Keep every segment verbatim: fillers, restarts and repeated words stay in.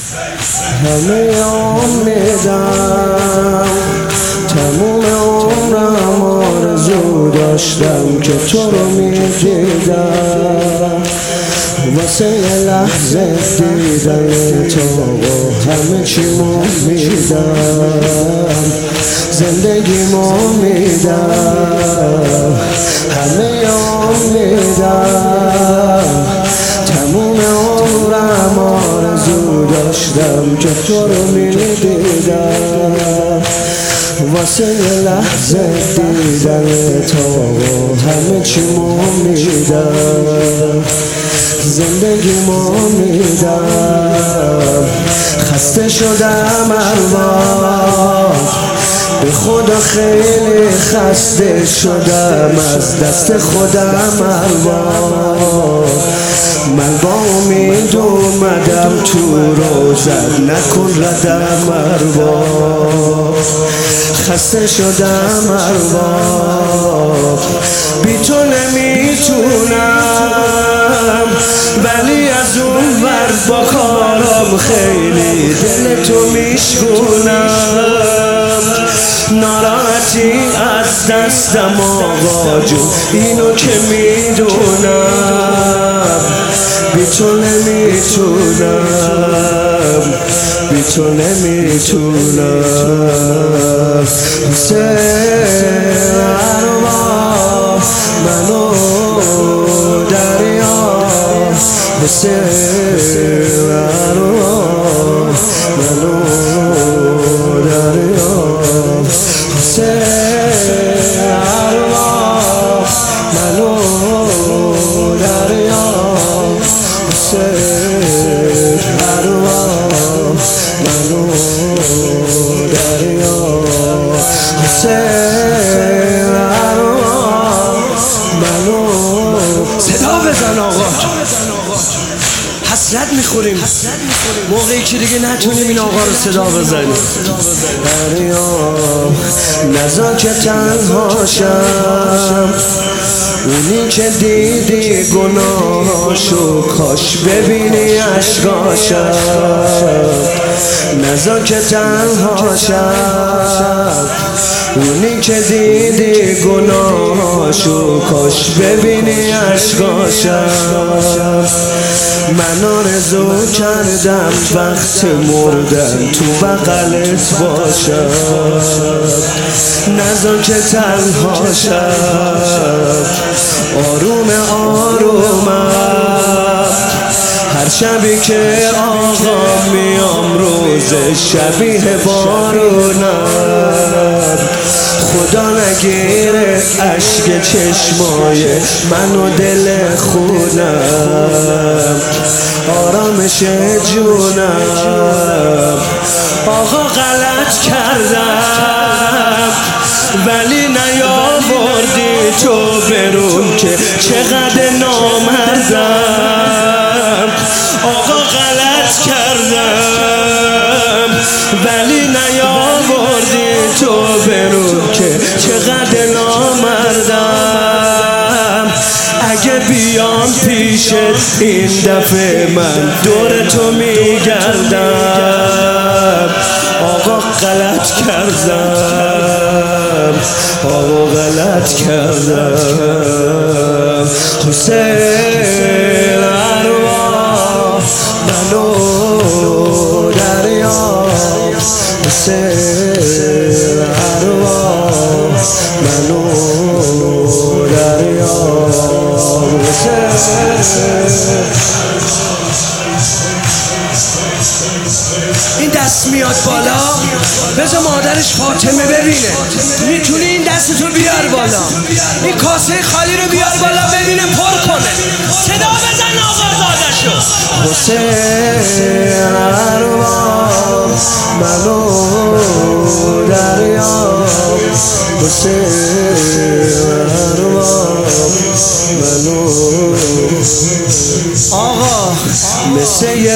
همه امیدم تموم عمرم آرزو داشتم که تو رو میدیدم واسه یه لحظه دیدن تو همه چی میدم زندگی میدم همه میدم تموم عمرم آرزو داشتم که تو رو میدیدم واسه یه لحظه دیدن تو همه چی میدم زندگی میدم خسته شدم الان به خدا خیلی خسته شدم از دست خودم الان من با امید اومدم تو روزت نکن ردم الان خسته شدم الان بی تو نمیتونم ولی از اون ور با کارم خیلی دل تو میشکونم ناراحتی از دستم آقا جون اینو که میدونم بی تو نمیتونم بی تو نمیتونم حسین ارواح منو دریا حسین ارواح منو دریا حسین ارواح منو دریا حسین ارواح منو دریا حسین ارواح منو صدا بزن آقا حسرت میخوریم موقعی که دیگه نتونیم این آقا رو صدا بزنیم دریا نذار که تنها شم اونی که دیدی گناهاشو کاش ببینی عشقاشم نذار که تنها شم اونی که دیدی گناهاشو کاش ببینی عشقاشم من آرزو کردم وقت مردن تو بغلت باشم نذار که تنها شم آروم آرومم هر شبی که آقا میام روز شبیه بارونم خدا نگیره اشک چشمای من و دل خونم آرامش جونم آقا غلط کردم ولی نیاوردی تو برون که چقدر نامردم آقا غلط کردم ولی نیاوردی تو برون که چقدر نامردم اگه بیام پیشت این دفعه من دور تو میگردم آقا غلط کردم آقا غلط کردم حسین ارواح منو دریا حسین ارواح منو دریا این دست میاد بالا بذار مادرش فاطمه ببینه میتونی این دستتو بیار بالا این کاسه خالی رو بیار بالا ببینه پر کنه صدا بزن آقازادشو حسین ارواح منو دریا حسین ارواح منو آقا مثل یه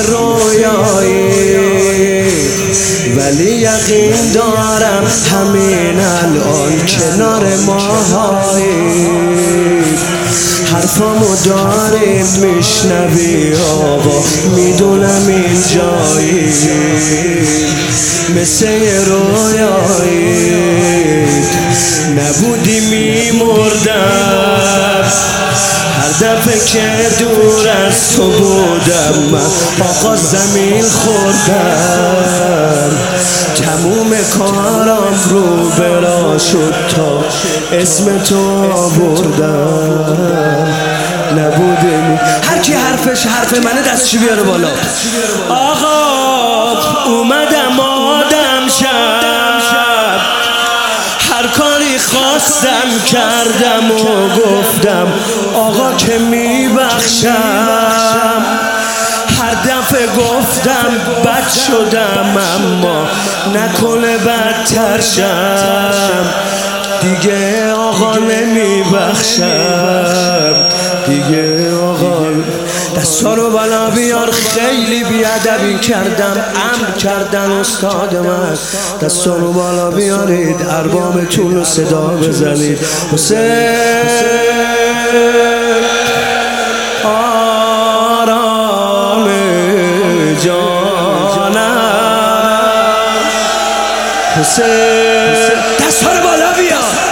رویایی ولی یقین دارم همین الان کنار ماهایی هر حرفامو داریم میشنوی آقا، میدونم اینجایی مثل یه رویایی نبودی میمردم هر دفعه که دور از تو بودم من آقا زمین خوردم تموم کارم رو برا شد تا اسم تو آوردم نبودی هر کی حرفش حرف منه دستشو بیاره بالا آقا اومدم آدم شب هر کاری خواستم کردم و گفتم آقا که میبخشم هر دفعه گفتم بد شدم اما نکنه بدتر شم دیگه آقا نمیبخشم دیگه آقا دستا رو بالا بیار خیلی بیادبی کردم امر کردن استاد من دستا رو بالا بیارید اربابتون رو صدا بزنید حسین آرام جانم حسین دستا رو بالا بیار